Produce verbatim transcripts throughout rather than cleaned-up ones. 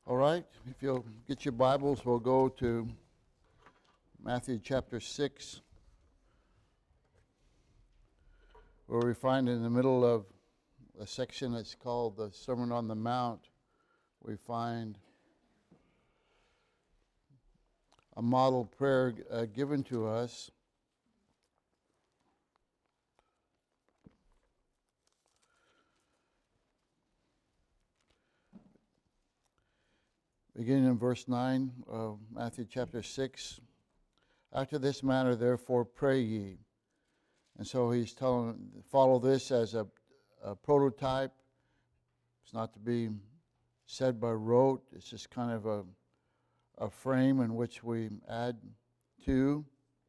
All right, if you'll get your Bibles, we'll go to Matthew chapter six, where we find in the middle of a section that's called the Sermon on the Mount, we find a model prayer uh, given to us. Beginning in verse nine of Matthew chapter six. After this manner, therefore, pray ye. And so he's telling, follow this as a, a prototype. It's not to be said by rote. It's just kind of a, a frame in which we add to.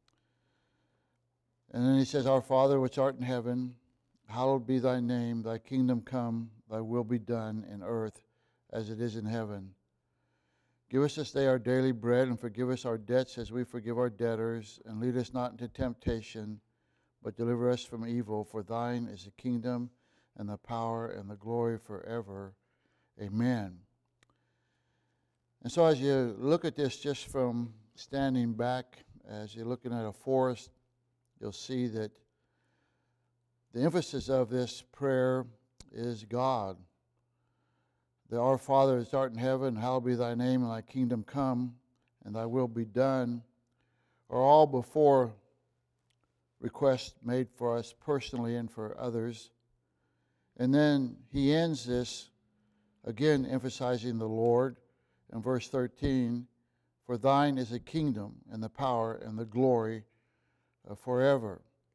And then he says, Our Father which art in heaven, hallowed be thy name. Thy kingdom come, thy will be done in earth as it is in heaven. Give us this day our daily bread, and forgive us our debts as we forgive our debtors. And lead us not into temptation, but deliver us from evil. For thine is the kingdom, and the power, and the glory forever. Amen. And so as you look at this just from standing back, as you're looking at a forest, you'll see that the emphasis of this prayer is God. The Our Father which art in heaven, hallowed be thy name, and thy kingdom come, and thy will be done, are all before requests made for us personally and for others. And then he ends this, again emphasizing the Lord, in verse thirteen, For thine is the kingdom, and the power, and the glory uh, forever.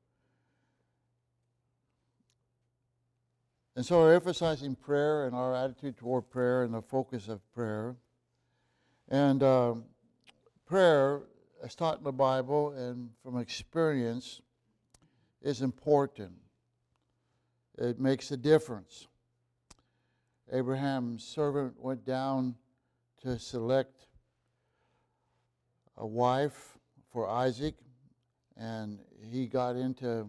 And so we're emphasizing prayer and our attitude toward prayer and the focus of prayer. And uh, prayer, as taught in the Bible and from experience, is important. It makes a difference. Abraham's servant went down to select a wife for Isaac, and he got into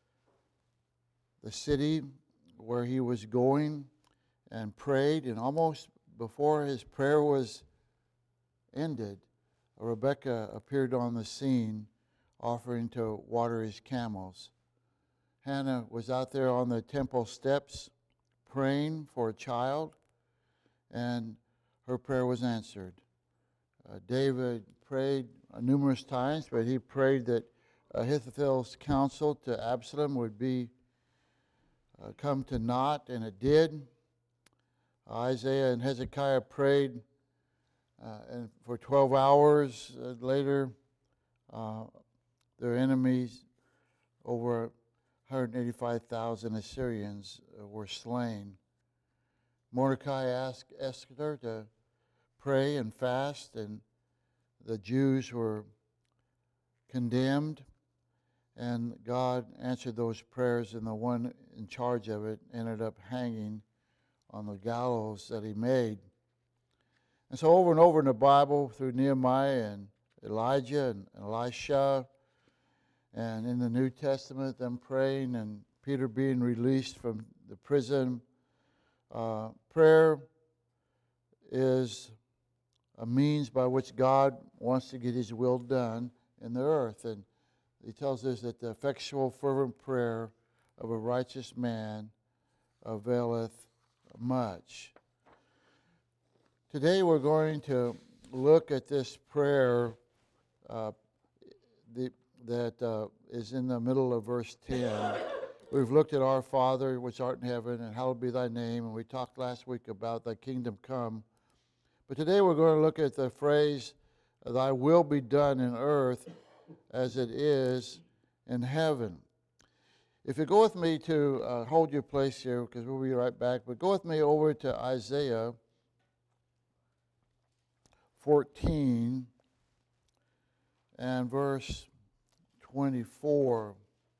the city where he was going and prayed, and almost before his prayer was ended, Rebekah appeared on the scene offering to water his camels. Hannah was out there on the temple steps praying for a child, and her prayer was answered. Uh, David prayed uh, numerous times, but he prayed that Ahithophel's counsel to Absalom would be Uh, come to naught, and it did. Isaiah and Hezekiah prayed uh, and for twelve hours. Uh, later, uh, their enemies, over one hundred eighty-five thousand Assyrians, uh, were slain. Mordecai asked Esther to pray and fast, and the Jews were condemned. And God answered those prayers, and the one in charge of it ended up hanging on the gallows that he made. And so over and over in the Bible, through Nehemiah and Elijah and Elisha, and in the New Testament, them praying, and Peter being released from the prison, uh, prayer is a means by which God wants to get his will done in the earth. And he tells us that the effectual, fervent prayer of a righteous man availeth much. Today we're going to look at this prayer uh, the, that uh, is in the middle of verse ten. We've looked at Our Father which art in heaven, and hallowed be thy name, and we talked last week about thy kingdom come. But today we're going to look at the phrase, thy will be done in earth as it is in heaven. If you go with me to, uh, hold your place here because we'll be right back, but go with me over to Isaiah fourteen and verse twenty-four.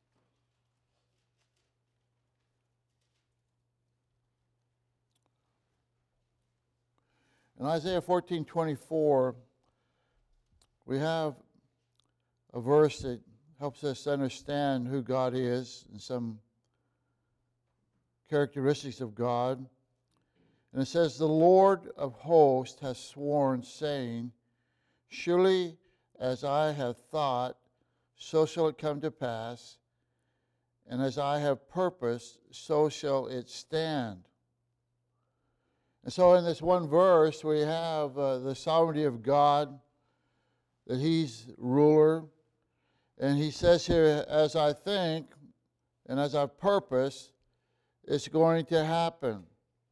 In Isaiah fourteen twenty-four, we have a verse that helps us understand who God is and some characteristics of God. And it says, the Lord of hosts has sworn, saying, surely as I have thought, so shall it come to pass, and as I have purposed, so shall it stand. And so in this one verse, we have uh, the sovereignty of God, that He's ruler. And He says here, as I think and as I purpose, it's going to happen.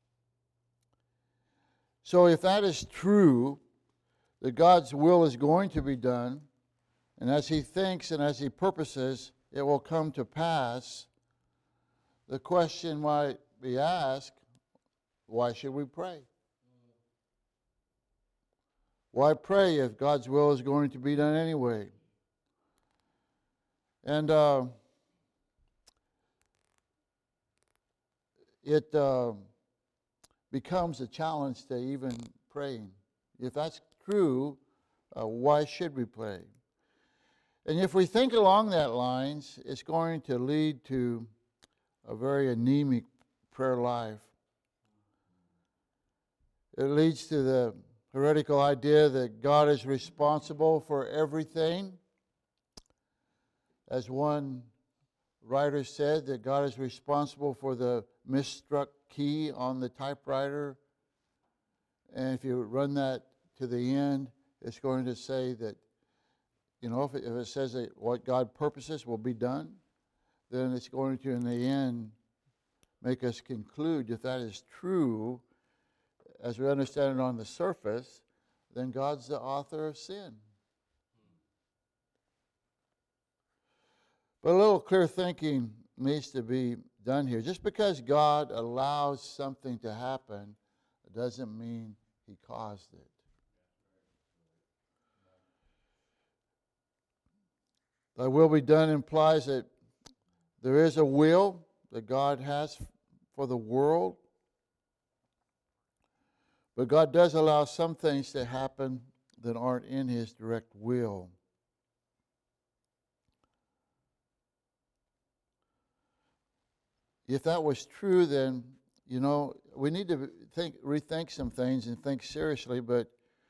So if that is true, that God's will is going to be done, and as He thinks and as He purposes, it will come to pass, the question might be asked, why should we pray? Why pray if God's will is going to be done anyway? And uh, it uh, becomes a challenge to even praying. If that's true, uh, why should we pray? And if we think along that lines, it's going to lead to a very anemic prayer life. It leads to the heretical idea that God is responsible for everything. As one writer said, that God is responsible for the misstruck key on the typewriter. And if you run that to the end, it's going to say that, you know, if it, if it says that what God purposes will be done, then it's going to, in the end, make us conclude if that is true, as we understand it on the surface, then God's the author of sin. But a little clear thinking needs to be done here. Just because God allows something to happen doesn't mean He caused it. Thy will be done implies that there is a will that God has for the world. But God does allow some things to happen that aren't in His direct will. If that was true, then, you know, we need to think, rethink some things and think seriously, but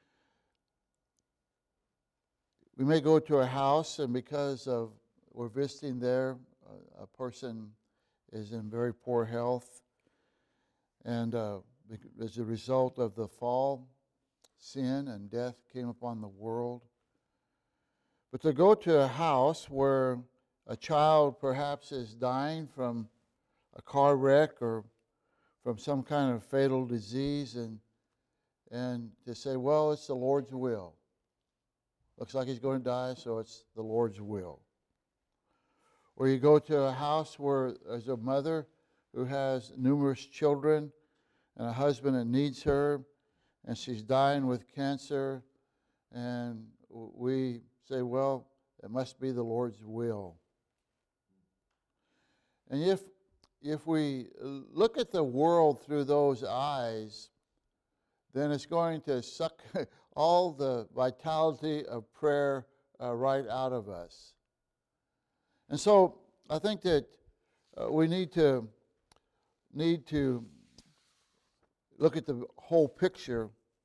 we may go to a house, and because of we're visiting there, a, a person is in very poor health, and uh, as a result of the fall, sin and death came upon the world. But to go to a house where a child perhaps is dying from a car wreck or from some kind of fatal disease, and and to say, well, it's the Lord's will. Looks like he's going to die, so it's the Lord's will. Or you go to a house where there's a mother who has numerous children and a husband that needs her, and she's dying with cancer, and we say, well, it must be the Lord's will. And if if we look at the world through those eyes, then it's going to suck all the vitality of prayer uh, right out of us. And so I think that uh, we need to need to look at the whole picture.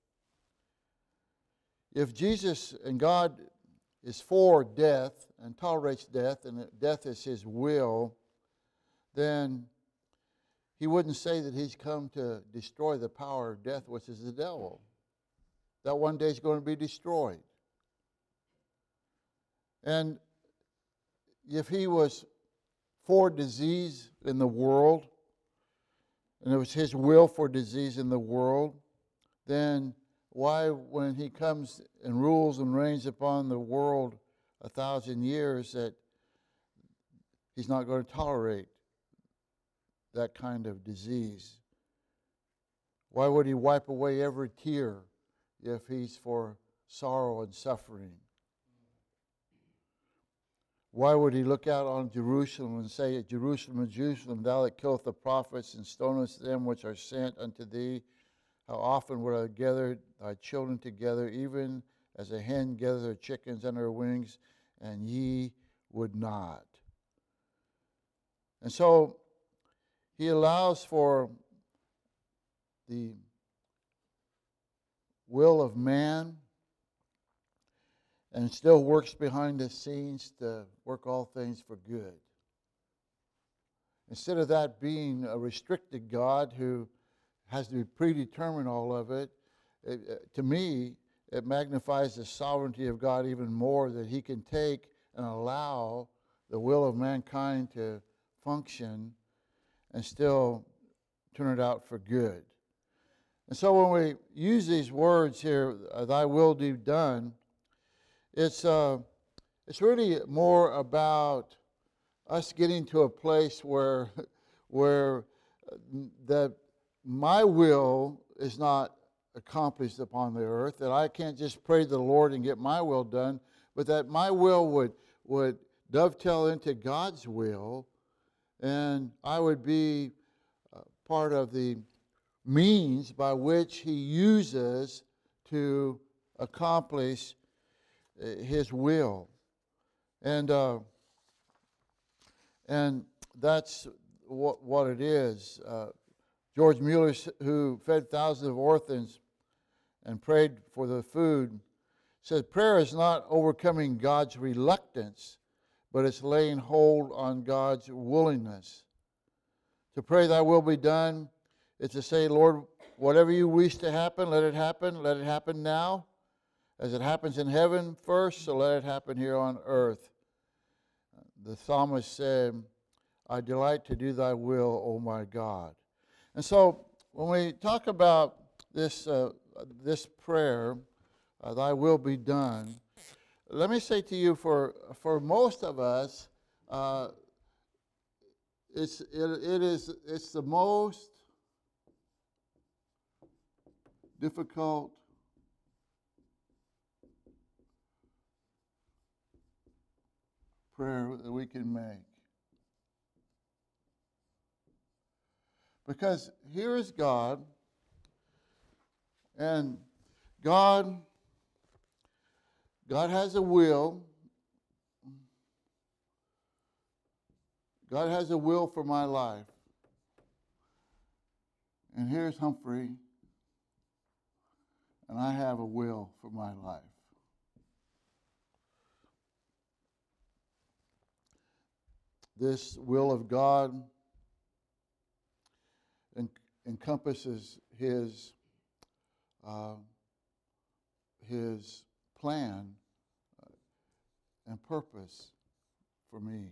If Jesus and God is for death and tolerates death, and death is His will, then He wouldn't say that He's come to destroy the power of death, which is the devil. That one day is going to be destroyed. And if He was for disease in the world, and it was His will for disease in the world, then why, when He comes and rules and reigns upon the world a thousand years, that He's not going to tolerate that kind of disease? Why would He wipe away every tear if He's for sorrow and suffering? Why would He look out on Jerusalem and say, Jerusalem, Jerusalem, thou that killest the prophets and stonest them which are sent unto thee, how often would I gather thy children together, even as a hen gathers her chickens under her wings, and ye would not? And so He allows for the will of man and still works behind the scenes to work all things for good. Instead of that being a restricted God who has to predetermine all of it, it, to me, it magnifies the sovereignty of God even more, that he can take and allow the will of mankind to function and still turn it out for good. And so when we use these words here, thy will be done, it's, uh, it's really more about us getting to a place where, where that my will is not accomplished upon the earth, that I can't just pray to the Lord and get my will done, but that my will would, would dovetail into God's will, and I would be uh, part of the means by which he uses to accomplish uh, his will. And uh, and that's what, what it is. Uh, George Mueller, who fed thousands of orphans and prayed for the food, said prayer is not overcoming God's reluctance, but it's laying hold on God's willingness. To pray thy will be done is to say, Lord, whatever you wish to happen, let it happen. Let it happen now. As it happens in heaven first, so let it happen here on earth. The psalmist said, I delight to do thy will, O my God. And so when we talk about this, uh, this prayer, uh, thy will be done, let me say to you, for, for most of us, uh, it's, it, it is, it's the most difficult prayer that we can make. Because here is God, and God, God has a will. God has a will for my life. And here's Humphrey, and I have a will for my life. This will of God en- encompasses his, uh, his plan and purpose for me.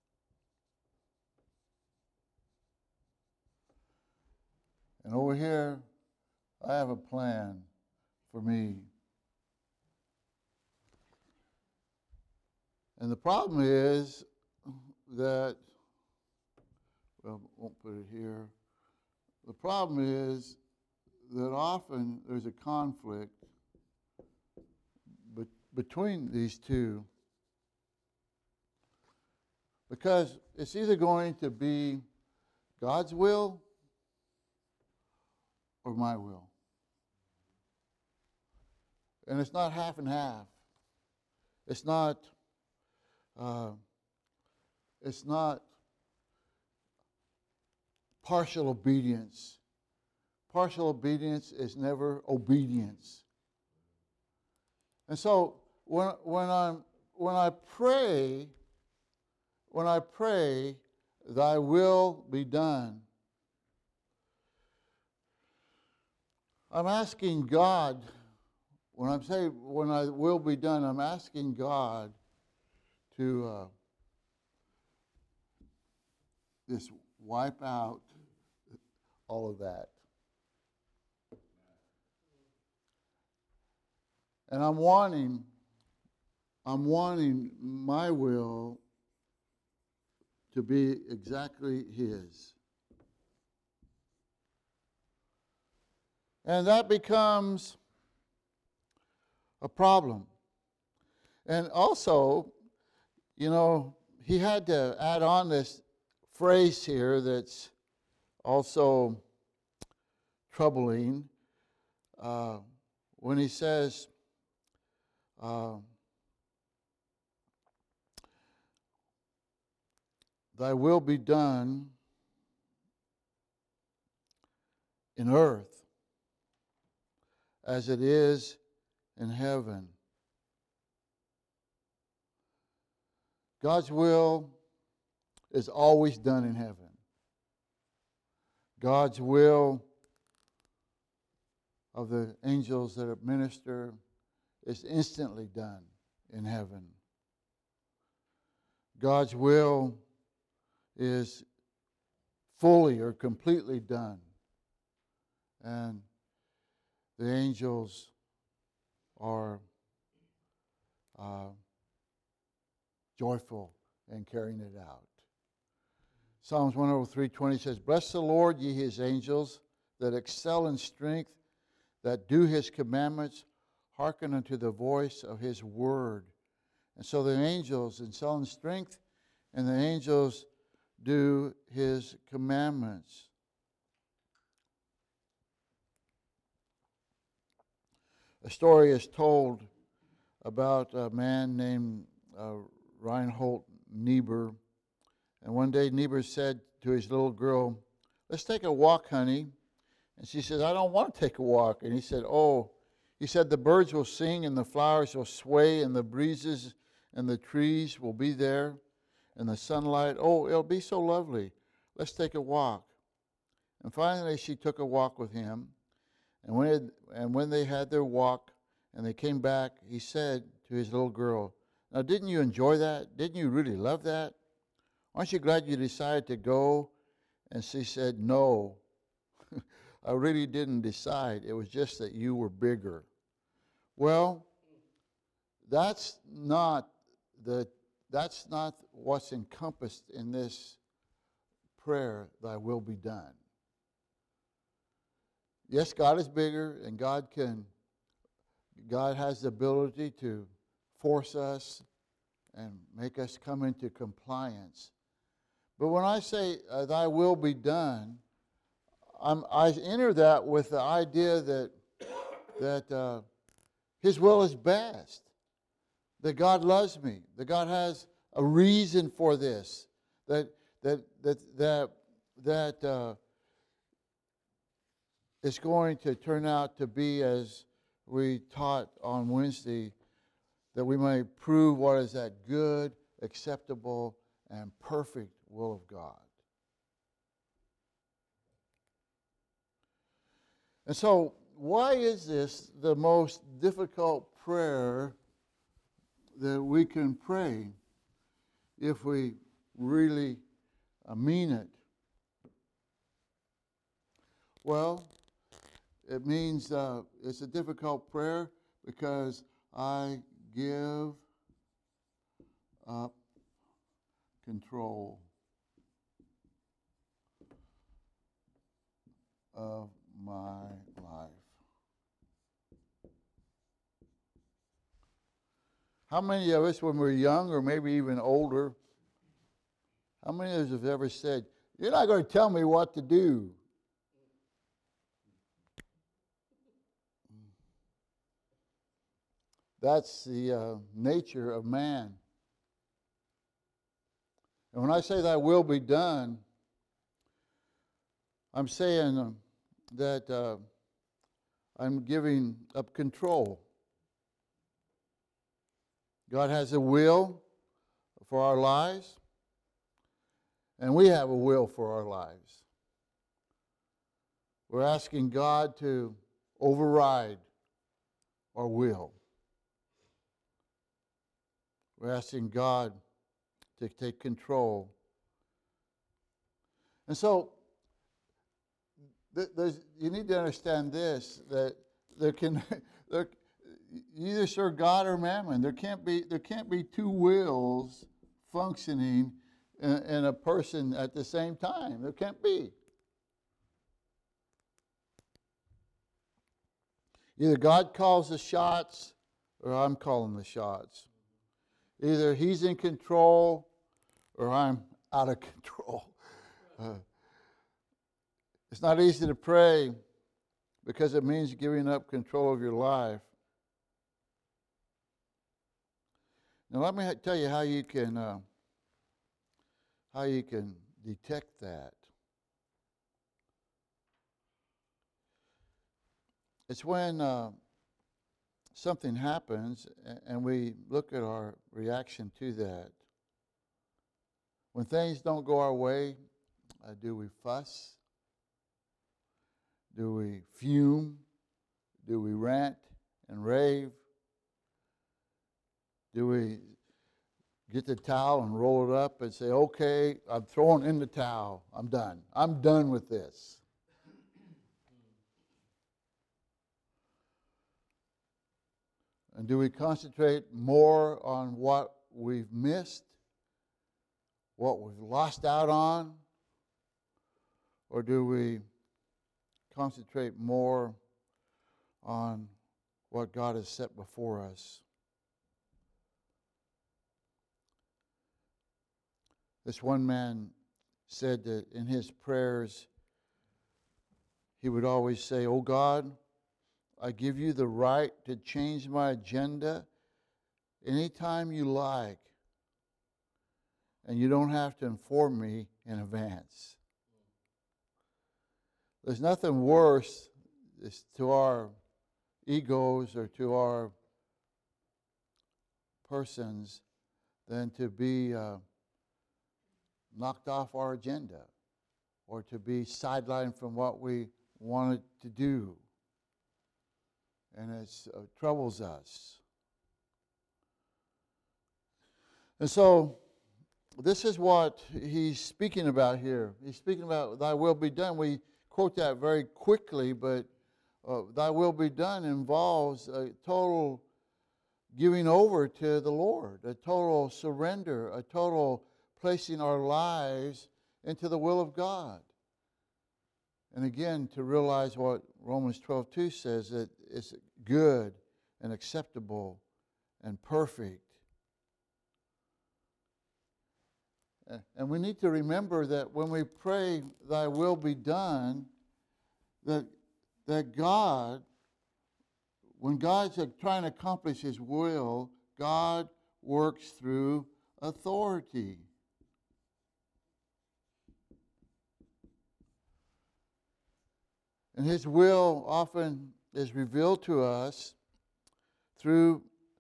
And over here, I have a plan for me. And the problem is that, well, I won't put it here. The problem is that often there's a conflict be- between these two, because it's either going to be God's will or my will. And it's not half and half. It's not, uh, it's not partial obedience. Partial obedience is never obedience. And so when when I'm when I pray, when I pray, thy will be done, I'm asking God, when I'm saying when I will be done, I'm asking God to uh, just wipe out all of that. And I'm wanting, I'm wanting my will to be exactly his. And that becomes a problem. And also, you know, he had to add on this phrase here that's also troubling uh, when he says, uh, thy will be done in earth as it is in heaven. God's will is always done in heaven. God's will of the angels that minister is instantly done in heaven. God's will is fully or completely done. And the angels are uh, joyful in carrying it out. Psalms one oh three twenty says, "Bless the Lord, ye his angels, that excel in strength, that do his commandments, hearken unto the voice of his word." And so the angels excel in strength, and the angels do his commandments. A story is told about a man named uh, Reinhold Niebuhr. And one day Niebuhr said to his little girl, "Let's take a walk, honey." And she said, "I don't want to take a walk." And he said, "Oh," he said, "the birds will sing and the flowers will sway and the breezes and the trees will be there and the sunlight. Oh, it'll be so lovely. Let's take a walk." And finally she took a walk with him. And when, it, and when they had their walk and they came back, he said to his little girl, "Now, didn't you enjoy that? Didn't you really love that? Aren't you glad you decided to go?" And she said, "No, I really didn't decide. It was just that you were bigger." Well, that's not the that's not what's encompassed in this prayer, "Thy will be done." Yes, God is bigger, and God can God has the ability to force us and make us come into compliance. But when I say, uh, "Thy will be done," I'm, I enter that with the idea that that uh, His will is best, that God loves me, that God has a reason for this, that that that that that uh, it's going to turn out to be as we taught on Wednesday, that we may prove what is that good, acceptable, and perfect will of God. And so, why is this the most difficult prayer that we can pray if we really uh, mean it? Well, it means uh, it's a difficult prayer because I give up control of my life. How many of us, when we're young or maybe even older, how many of us have ever said, "You're not going to tell me what to do"? That's the uh, nature of man. And when I say "Thy will be done," I'm saying um, that uh, I'm giving up control. God has a will for our lives, and we have a will for our lives. We're asking God to override our will. We're asking God to take control. And so, there's, you need to understand this, that there can, there, you either serve God or mammon. There can't be, there can't be two wills functioning in, in a person at the same time. There can't be. Either God calls the shots or I'm calling the shots. Either He's in control or I'm out of control. Uh, it's not easy to pray because it means giving up control of your life. Now let me tell you how you can uh, how you can detect that. It's when uh, something happens and we look at our reaction to that. When things don't go our way, uh, do we fuss? Do we fume? Do we rant and rave? Do we get the towel and roll it up and say, okay, I'm throwing in the towel. I'm done. I'm done with this. And do we concentrate more on what we've missed, what we've lost out on? Or do we concentrate more on what God has set before us? This one man said that in his prayers, he would always say, "Oh God, I give you the right to change my agenda anytime you like, and you don't have to inform me in advance." There's nothing worse to our egos or to our persons than to be uh, knocked off our agenda or to be sidelined from what we wanted to do. And it uh, troubles us. And so this is what he's speaking about here. He's speaking about thy will be done. We quote that very quickly, but uh, thy will be done involves a total giving over to the Lord, a total surrender, a total placing our lives into the will of God. And again, to realize what Romans twelve two says, that it's good and acceptable and perfect. And we need to remember that when we pray, thy will be done, that, that God, when God's trying to accomplish his will, God works through authority. And his will often is revealed to us through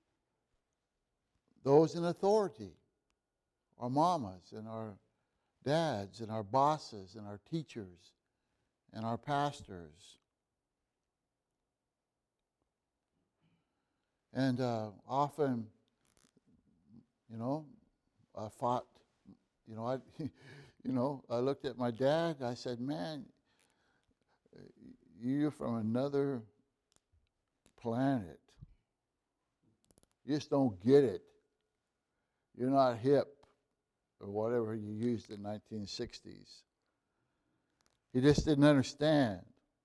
those in authority. Our mamas and our dads and our bosses and our teachers and our pastors. And uh, often, you know, I fought, you know, I, you know, I looked at my dad. I said, "Man, you're from another planet. You just don't get it. You're not hip," or whatever you used in the nineteen sixties. He just didn't understand.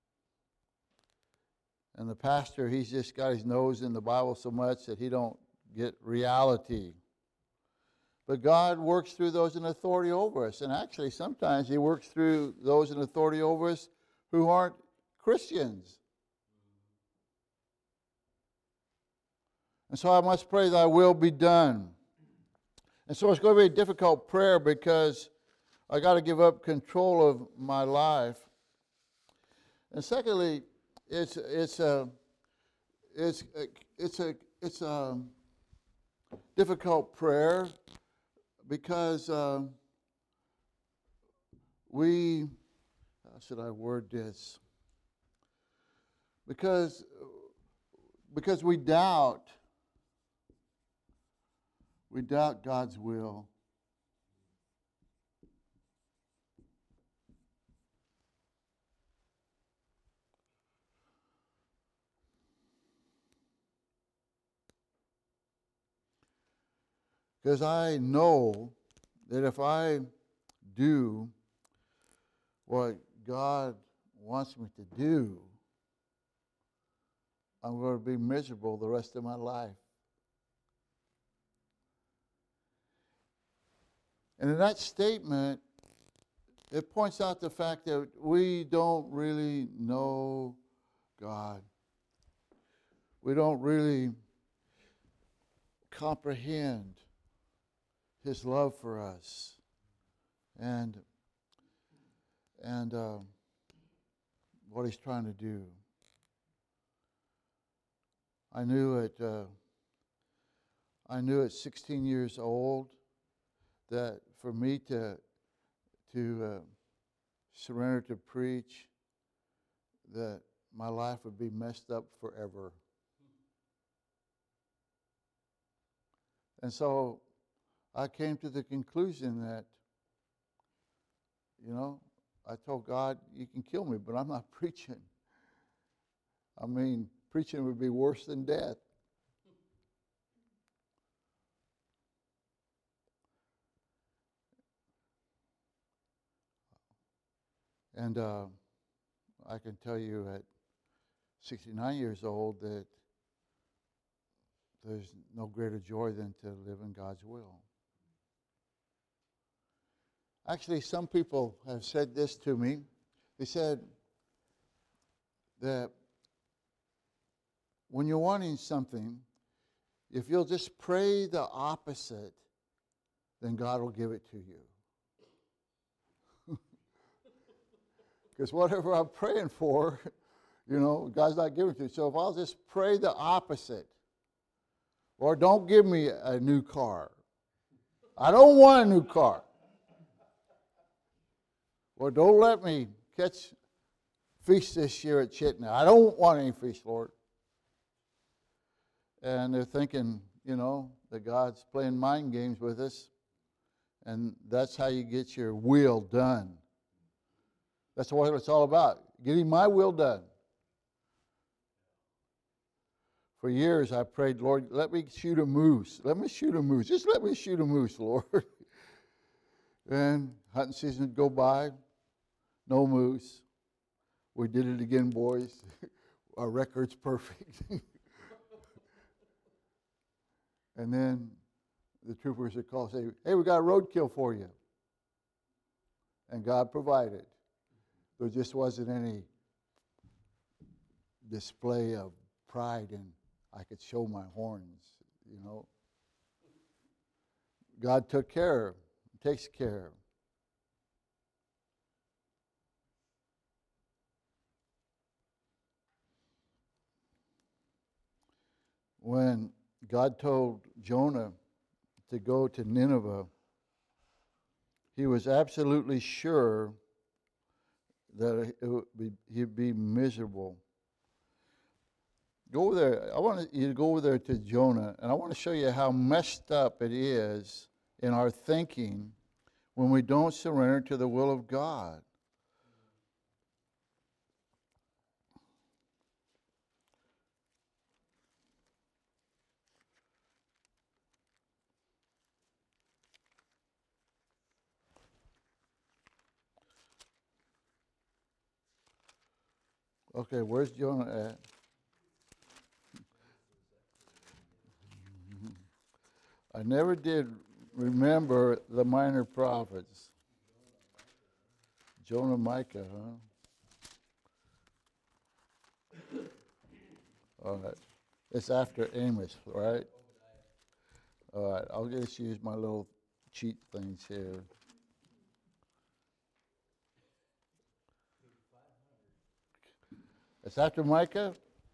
And the pastor, he's just got his nose in the Bible so much that he don't get reality. But God works through those in authority over us. And actually, sometimes he works through those in authority over us who aren't Christians. And so I must pray thy will be done. And so it's going to be a difficult prayer because I got to give up control of my life. And secondly, it's it's a it's a, it's a it's a difficult prayer because uh, we how should I word this? Because because we doubt we doubt God's will. Because I know that if I do what God wants me to do, I'm going to be miserable the rest of my life. And in that statement, it points out the fact that we don't really know God. We don't really comprehend his love for us and and uh, what he's trying to do. I knew at uh, I knew at sixteen years old that for me to to uh, surrender to preach, that my life would be messed up forever. And so I came to the conclusion that, you know, I told God, you can kill me, but I'm not preaching. I mean, preaching would be worse than death. And uh, I can tell you at sixty-nine years old that there's no greater joy than to live in God's will. Actually, some people have said this to me. They said that when you're wanting something, if you'll just pray the opposite, then God will give it to you. Because whatever I'm praying for, you know, God's not giving it to you. So if I'll just pray the opposite, or don't give me a new car. I don't want a new car. Or don't let me catch fish this year at Chittenden. I don't want any fish, Lord. And they're thinking, you know, that God's playing mind games with us. And that's how you get your will done. That's what it's all about, getting my will done. For years I prayed, Lord, let me shoot a moose. Let me shoot a moose. Just let me shoot a moose, Lord. And hunting season would go by, no moose. We did it again, boys. Our record's perfect. And then the troopers would call and say, hey, we got a roadkill for you. And God provided. There just wasn't any display of pride and I could show my horns, you know. God took care, takes care. When God told Jonah to go to Nineveh, he was absolutely sure that it would be, he'd be miserable. Go over there. I want you to go over there to Jonah, and I want to show you how messed up it is in our thinking when we don't surrender to the will of God. Okay, where's Jonah at? I never did remember the minor prophets. Jonah, Micah, huh? All right. It's after Amos, right? All right. I'll just use my little cheat things here. It's after Micah?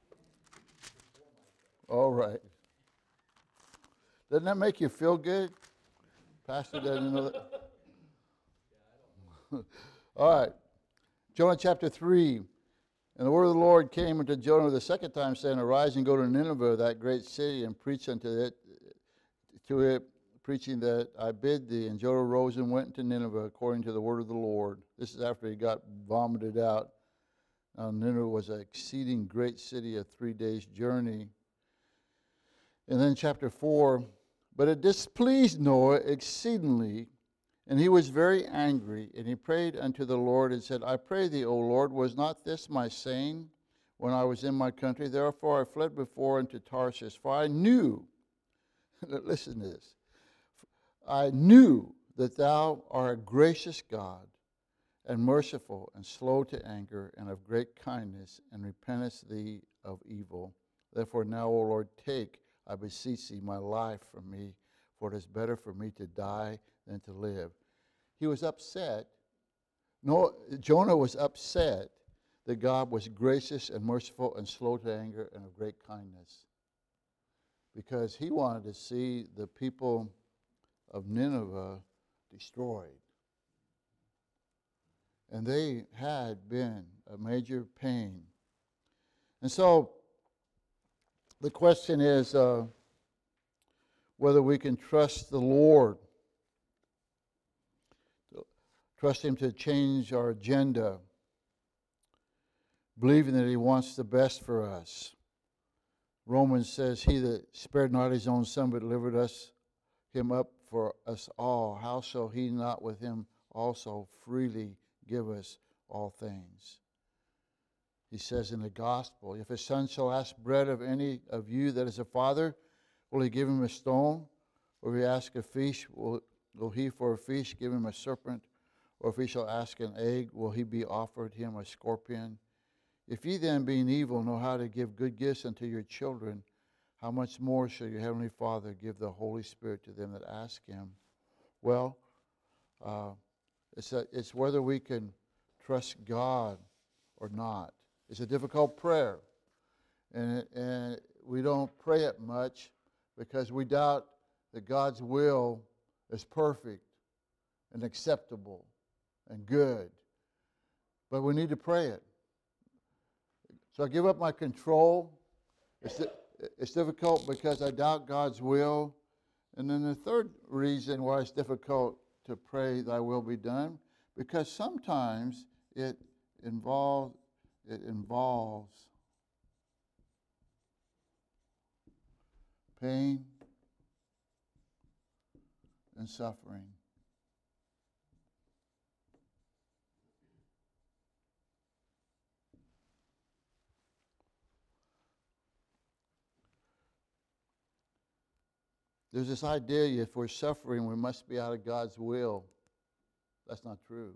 All right. Doesn't that make you feel good? Pastor doesn't know that. All right. Jonah chapter three. And the word of the Lord came unto Jonah the second time, saying, arise and go to Nineveh, that great city, and preach unto it, to it, preaching that I bid thee. And Jonah rose and went into Nineveh according to the word of the Lord. This is after he got vomited out. Now Nineveh was an exceeding great city, a three days' journey. And then chapter four, but it displeased Noah exceedingly, and he was very angry, and he prayed unto the Lord and said, I pray thee, O Lord, was not this my saying when I was in my country? Therefore I fled before unto Tarshish, for I knew, listen to this, I knew that thou art a gracious God, and merciful, and slow to anger, and of great kindness, and repentest thee of evil. Therefore now, O Lord, take, I beseech thee, my life from me, for it is better for me to die than to live. He was upset. No, Jonah was upset that God was gracious and merciful and slow to anger and of great kindness. because he wanted to see the people of Nineveh destroyed. And they had been a major pain. And so the question is uh, whether we can trust the Lord, trust Him to change our agenda, believing that He wants the best for us. Romans says, He that spared not His own Son, but delivered us Him up for us all, how shall He not with Him also freely give us all things? He says in the gospel, if a son shall ask bread of any of you that is a father, will he give him a stone? Or if he ask a fish, will, will he for a fish give him a serpent? Or if he shall ask an egg, will he be offered him a scorpion? If ye then, being evil, know how to give good gifts unto your children, how much more shall your heavenly Father give the Holy Spirit to them that ask him? Well, uh, it's, a, it's whether we can trust God or not. It's a difficult prayer, and, it, and we don't pray it much because we doubt that God's will is perfect and acceptable and good. But we need to pray it. So I give up my control. It's, it's difficult because I doubt God's will. And then the third reason why it's difficult to pray thy will be done, because sometimes it involves it involves pain and suffering. There's this idea if we're suffering, we must be out of God's will. That's not true.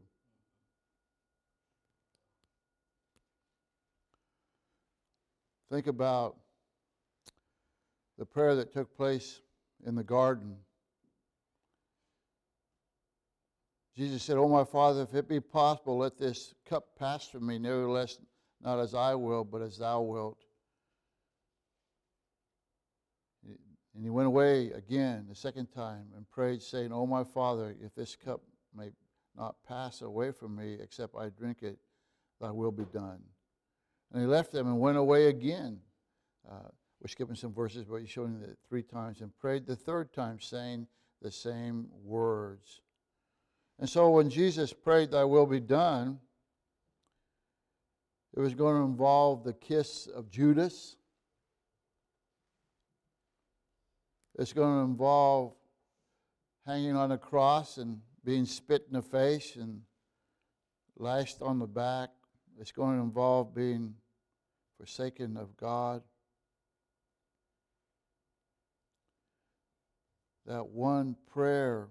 Think about the prayer that took place in the garden. Jesus said, "Oh, my Father, if it be possible, let this cup pass from me. Nevertheless, not as I will, but as thou wilt." And he went away again the second time and prayed, saying, "Oh, my Father, if this cup may not pass away from me, except I drink it, thy will be done." And he left them and went away again. Uh, we're skipping some verses, but he's showing it three times. And prayed the third time, saying the same words. And so when Jesus prayed, "Thy will be done," it was going to involve the kiss of Judas. It's going to involve hanging on a cross and being spit in the face and lashed on the back. It's going to involve being forsaken of God. That one prayer,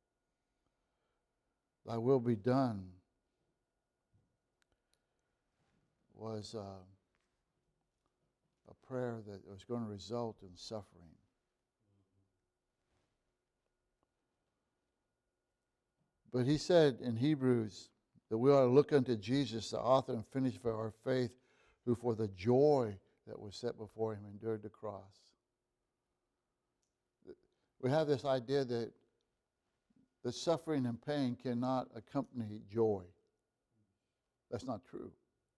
"Thy will be done," was uh, a prayer that was going to result in suffering. But he said in Hebrews that we ought to look unto Jesus, the author and finisher of our faith, who for the joy that was set before him endured the cross. We have this idea that the suffering and pain cannot accompany joy. That's not true.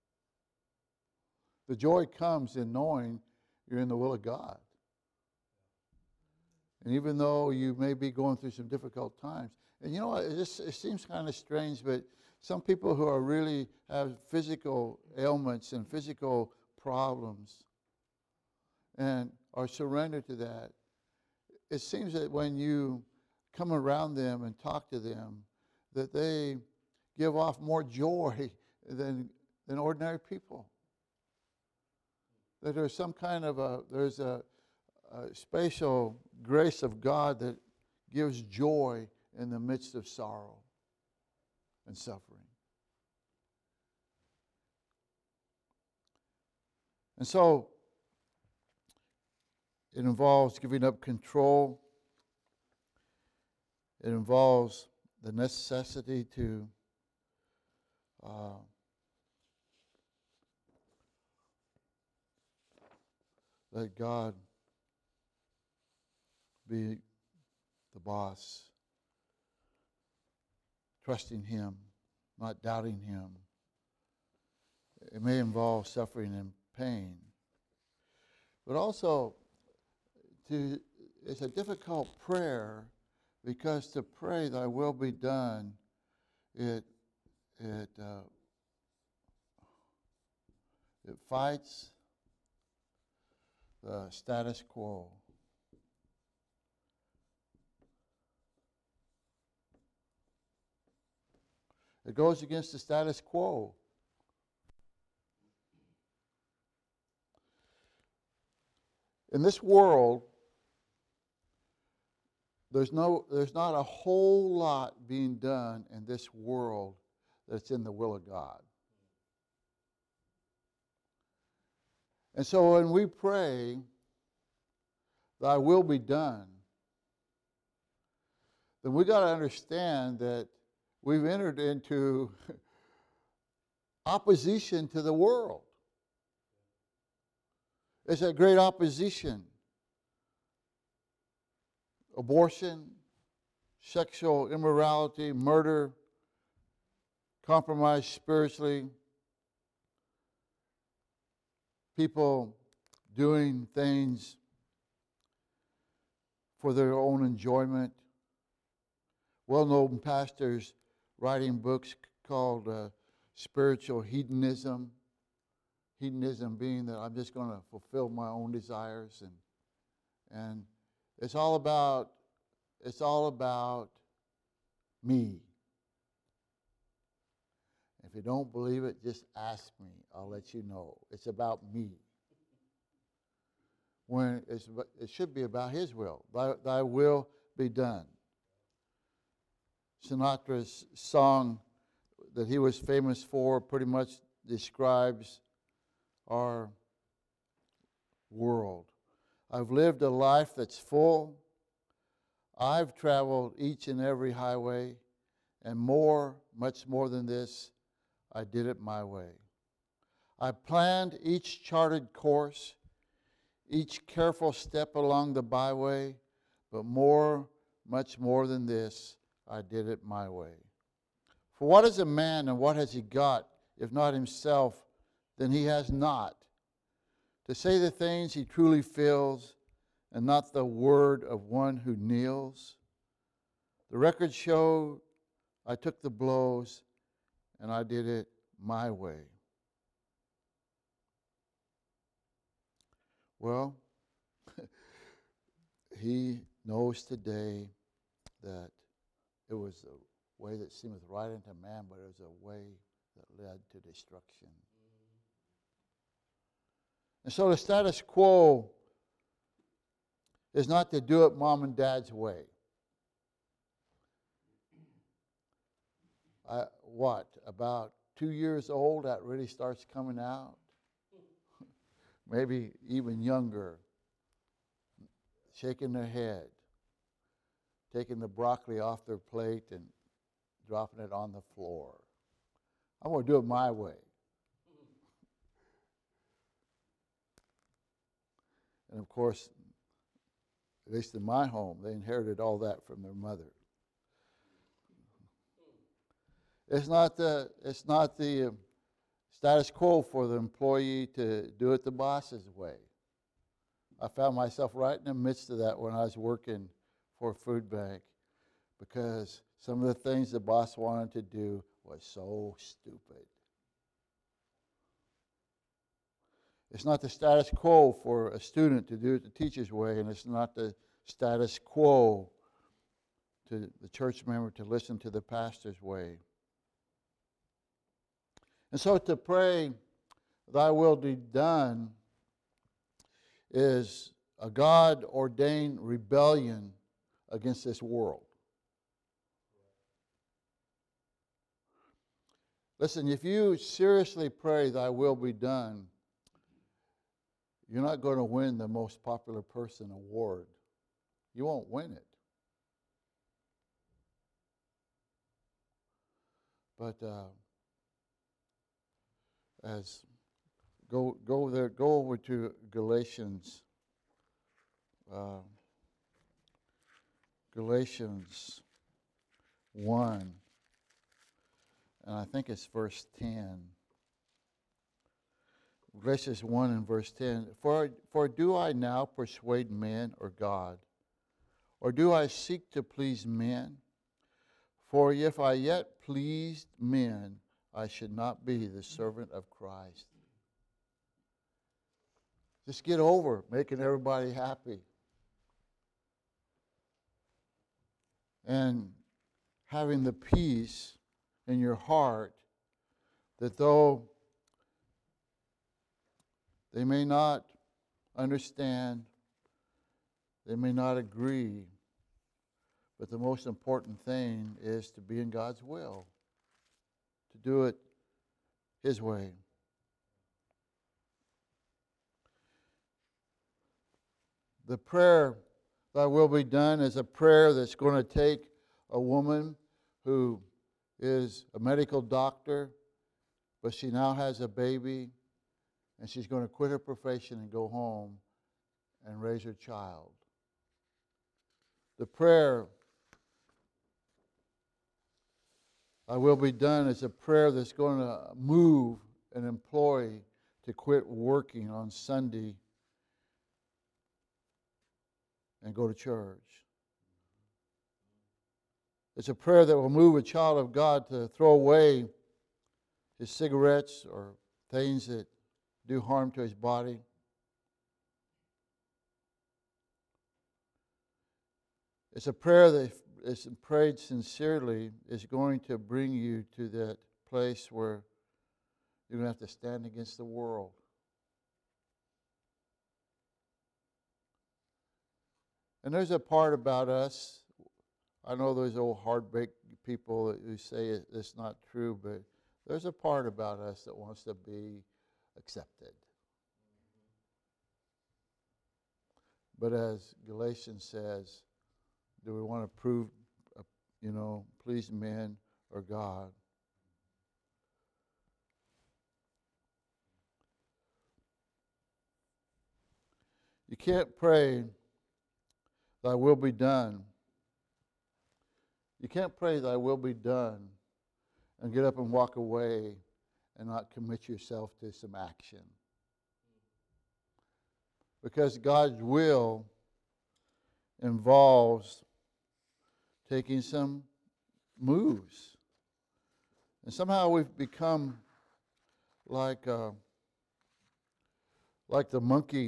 The joy comes in knowing you're in the will of God. And even though you may be going through some difficult times, and you know, it, just, it seems kind of strange, but some people who are really have physical ailments and physical problems and are surrendered to that, it seems that when you come around them and talk to them, that they give off more joy than, than ordinary people. That there's some kind of a, there's a, a spatial grace of God that gives joy in the midst of sorrow and suffering. And so it involves giving up control. It involves the necessity to uh, let God be the boss, trusting Him, not doubting Him. It may involve suffering and pain. But also, to, it's a difficult prayer because to pray thy will be done, it, it, uh, it fights the status quo. It goes against the status quo. In this world, there's no, there's not a whole lot being done in this world that's in the will of God. And so when we pray, thy will be done, then we got to understand that we've entered into opposition to the world. It's a great opposition. Abortion, sexual immorality, murder, compromise spiritually, people doing things for their own enjoyment. Well-known pastors writing books called uh, Spiritual Hedonism. Hedonism being that I'm just going to fulfill my own desires, and and it's all about it's all about me. If you don't believe it, just ask me. I'll let you know. It's about me. When it's, it should be about His will. Thy, thy will be done. Sinatra's song that he was famous for pretty much describes our world. I've lived a life that's full. I've traveled each and every highway, and more, much more than this, I did it my way. I planned each charted course, each careful step along the byway, but more, much more than this, I did it my way. For what is a man, and what has he got, if not himself, then he has not? To say the things he truly feels, and not the word of one who kneels. The records show I took the blows, and I did it my way. Well, he knows today that it was a way that seemeth right unto man, but it was a way that led to destruction. And so the status quo is not to do it mom and dad's way. Uh, what, about two years old, that really starts coming out? Maybe even younger. Shaking their head, taking the broccoli off their plate and dropping it on the floor. I'm going to do it my way. And of course, at least in my home, they inherited all that from their mother. It's not the, it's not the status quo for the employee to do it the boss's way. I found myself right in the midst of that when I was working for a food bank, because some of the things the boss wanted to do was so stupid. It's not the status quo for a student to do it the teacher's way, and it's not the status quo to the church member to listen to the pastor's way. And so to pray, thy will be done, is a God-ordained rebellion against this world. Listen, if you seriously pray thy will be done, you're not going to win the most popular person award. You won't win it. But uh, as go go there, go over to Galatians uh, Galatians one, and I think it's verse ten. Galatians one and verse ten. For, for do I now persuade men or God? Or do I seek to please men? For if I yet pleased men, I should not be the servant of Christ. Just get over making everybody happy. And having the peace in your heart that though they may not understand, they may not agree, but the most important thing is to be in God's will, to do it His way. The prayer, Thy will be done, is a prayer that's going to take a woman who is a medical doctor, but she now has a baby, and she's going to quit her profession and go home and raise her child. The prayer, Thy will be done, is a prayer that's going to move an employee to quit working on Sunday and go to church. It's a prayer that will move a child of God to throw away his cigarettes or things that do harm to his body. It's a prayer that, if it's prayed sincerely, is going to bring you to that place where you're going to have to stand against the world. And there's a part about us, I know those old hard-baked people who say it's not true, but there's a part about us that wants to be accepted. But as Galatians says, do we want to prove, you know, please men or God? You can't pray, Thy will be done. You can't pray, Thy will be done, and get up and walk away and not commit yourself to some action. Because God's will involves taking some moves. And somehow we've become like uh, like the monkey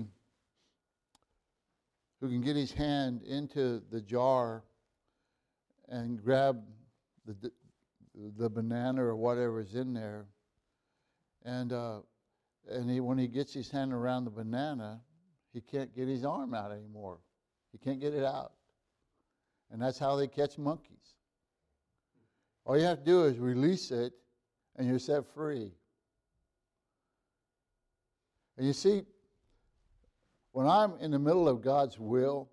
who can get his hand into the jar and grab the the banana or whatever is in there, and uh, and he, when he gets his hand around the banana, he can't get his arm out anymore. He can't get it out, and that's how they catch monkeys. All you have to do is release it, and you're set free. And you see, when I'm in the middle of God's will,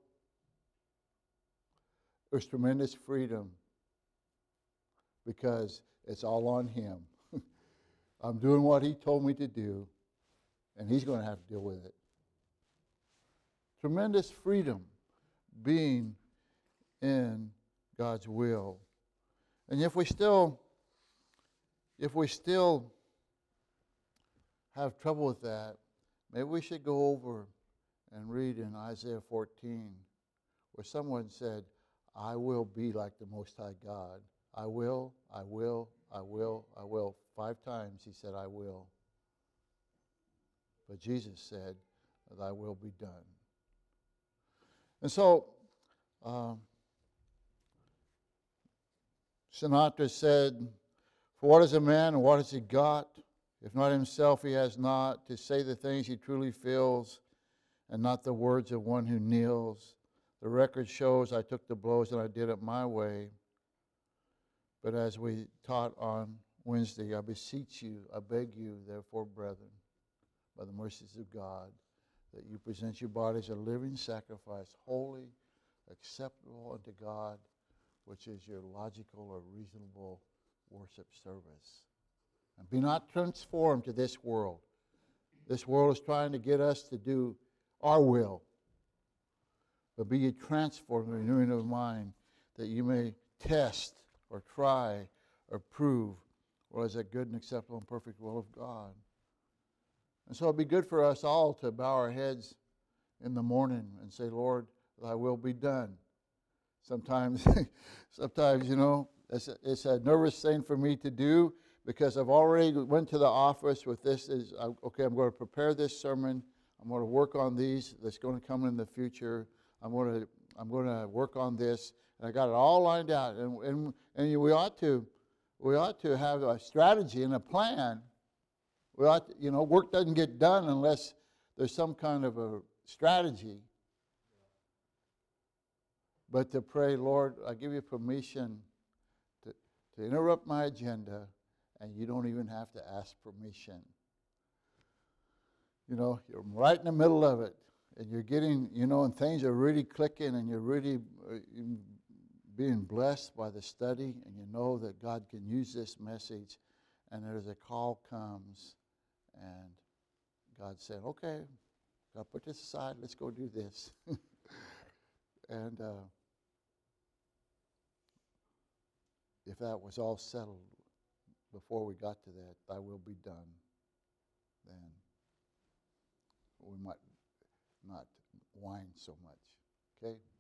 there's tremendous freedom because it's all on Him. I'm doing what He told me to do, and He's going to have to deal with it. Tremendous freedom being in God's will. And if we still, if we still have trouble with that, maybe we should go over and read in Isaiah fourteen, where someone said, I will be like the Most High God. I will, I will, I will, I will. Five times he said, I will. But Jesus said, thy will be done. And so, um, Sinatra said, for what is a man and what has he got? If not himself he has not, to say the things he truly feels, and not the words of one who kneels. The record shows I took the blows and I did it my way. But as we taught on Wednesday, I beseech you, I beg you, therefore, brethren, by the mercies of God, that you present your bodies a living sacrifice, holy, acceptable unto God, which is your logical or reasonable worship service. And be not transformed to this world. This world is trying to get us to do our will. But be ye transformed in the renewing of mind, that you may test or try or prove what is that good and acceptable and perfect will of God. And so it'd be good for us all to bow our heads in the morning and say, Lord, thy will be done. Sometimes, sometimes, you know, it's a, it's a nervous thing for me to do because I've already went to the office with this. Is okay, I'm going to prepare this sermon. I'm going to work on these that's going to come in the future. I'm going to I'm going to work on this, and I got it all lined out. And and and we ought to we ought to have a strategy and a plan. We ought to, you know, work doesn't get done unless there's some kind of a strategy. But to pray, Lord, I give you permission to, to interrupt my agenda, and you don't even have to ask permission. You know, you're right in the middle of it, and you're getting, you know, and things are really clicking, and you're really uh, being blessed by the study, and you know that God can use this message, and there's a call comes, and God's saying, okay, I'll put this aside, let's go do this. and uh, if that was all settled before we got to that, thy will be done, then we might not whine so much. Okay?